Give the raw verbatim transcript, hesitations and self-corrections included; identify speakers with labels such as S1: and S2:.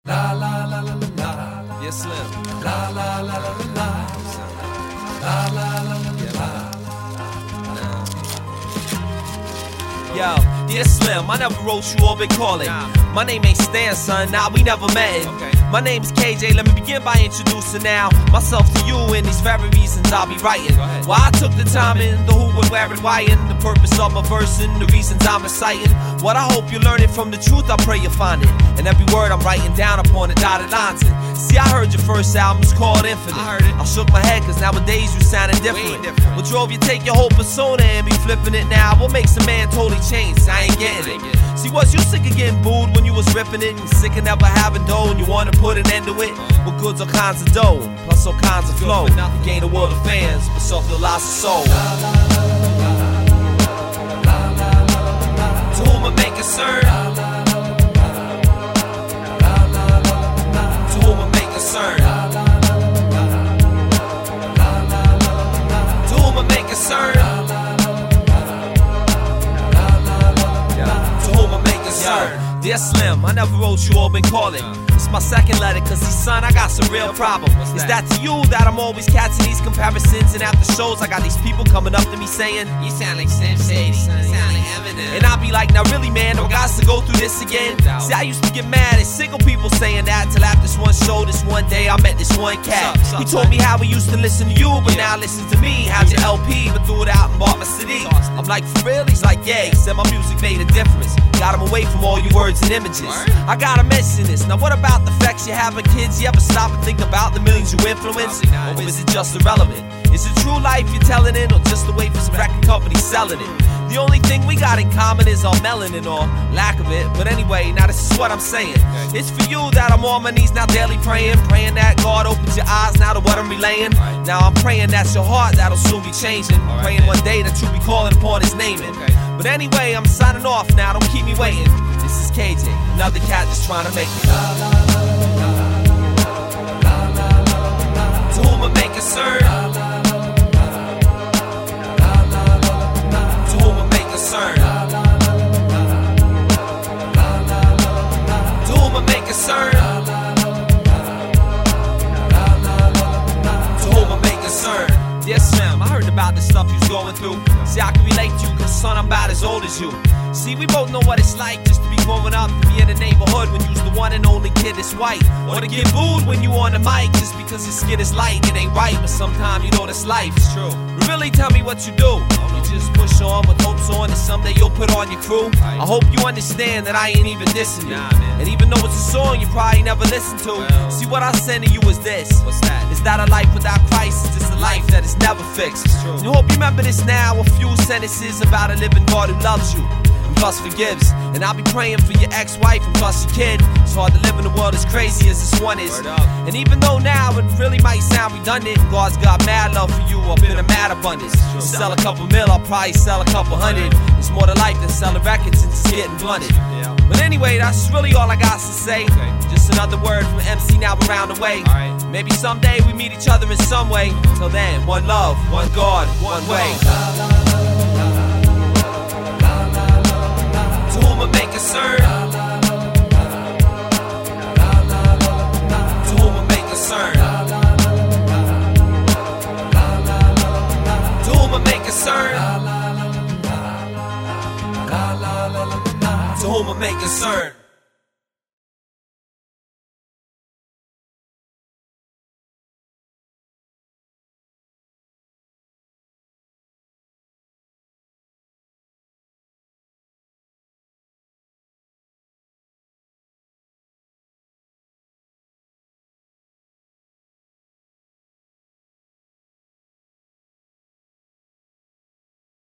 S1: La la la la la.
S2: Yes, Slim.
S1: La la la la la. La la la la la.
S2: Yo, dear Slim, I never wrote you or been calling. Nah. My name ain't Stan, son, nah, we never met. Okay. My name's K J, let me begin by introducing now myself to you and these very reasons I'll be writing. Why I took the time in, the who, when, where, and why, and the purpose of my verse and the reasons I'm reciting. What I hope you're learning from the truth, I pray you find it. And every word I'm writing down upon the dotted lines. And see, I heard your first album's called Infinite. I heard it. I shook my head, cause nowadays you sounding different. different. What drove you take your whole persona and be flipping it now? What makes a man totally change? I ain't getting it. See, was you sick of getting booed when you was ripping it? And sick of never having dough and you wanna put an end to it? With goods all kinds of dough, plus all kinds of flow. You gain a world of fans, but suffer the loss of soul. To whom it may concern, to whom it may concern, to whom it may concern, to whom it may concern. Dear Slim, I never wrote you or been calling. It's my second letter, cause see son, I got some real problem. Is that to you that I'm always catching these comparisons? And after shows, I got these people coming up to me saying, you sound like Slim Shady, you sound like Eminem. And I be like, now really man, do I got to go through this again? See, I used to get mad at single people saying that, till after this one show, this one day, I met this one cat. He told me how he used to listen to you, but now listen to me. How'd your L P, but threw it out and bought my C D. I'm like, for real? He's like, yeah, he said my music made a difference. Got him away from all your words and images. I gotta mention this. Now what about the effects you have on kids? You ever stop and think about the millions you influence? Or is it just irrelevant? Is it true life you're telling it, or just the way for some record companies selling it? The only thing we got in common is our melanin or lack of it. But anyway, now this is what I'm saying. It's for you that I'm on my knees now daily praying. Praying that God opens your eyes now to what I'm relaying. Now I'm praying that's your heart that'll soon be changing. Praying one day that you'll be calling upon his name. But anyway, I'm signing off now, don't keep me waiting. This is K J, another cat just trying to make it. To whom it may concern, to whom it may concern, to whom it may concern, to whom it may concern. Yes, Sam, I heard about the stuff you was going through. See, I can relate to you, cause son, I'm about as old as you. See, we both know what it's like just to be growing up, to be in the neighborhood when you's the one and only kid that's white. Or to get booed when you on the mic just because your skin is light. It ain't right, but sometimes you know that's life. It's true. But really tell me what you do. You just push on with hopes on that someday you'll put on your crew. I hope you understand that I ain't even dissing you. And even though it's a song you probably never listened to, see what I send to you is this. What's that? Is that a life without Christ? Is this a life that is never fixed? And I hope you remember this now, a few sentences about a living God who loves you and plus forgives. And I'll be praying for your ex-wife and plus your kid. It's hard to live in a world as crazy as this one is. And even though now it really might sound redundant, God's got mad love for you up in a mad abundance. You sell a couple mil, I'll probably sell a couple hundred. It's more to life than selling records and just getting blunted. But anyway, that's really all I got to say. Just another word from M C now around the way. Maybe someday we meet each other in some way. Till then, one love, one God, one way. To whom it may concern, to whom it may concern, to whom it may concern, to whom it may concern.